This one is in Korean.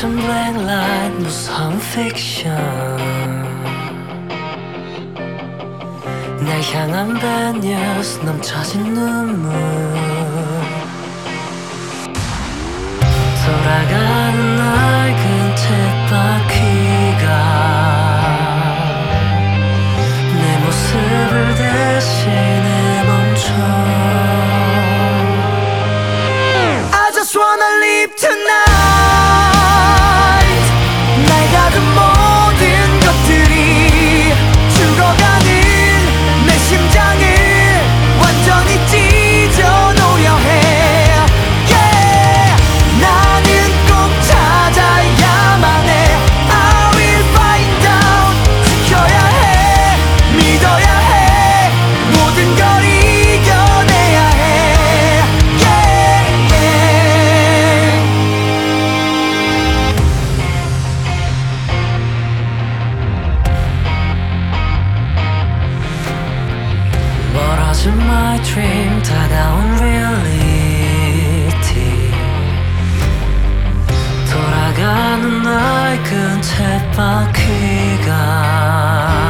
갇힌 블랙라이트 무서운 픽션 날 향한 bad news 넘쳐진 눈물 돌아가는 낡은 쳇바퀴가 내 모습을 대신해 멈춰 I just wanna live tonight 날 가둔 모든 것들이 죽어가는 내 심장을 완전히 찢어놓으려 해 yeah. 나는 꼭 찾아야만 해 I will find out 지켜야 해 믿어야 해 모든 걸 이겨내야 해 yeah, yeah. 멀어진 my dream 다가온 reality 돌아가는 낡은 쳇바퀴가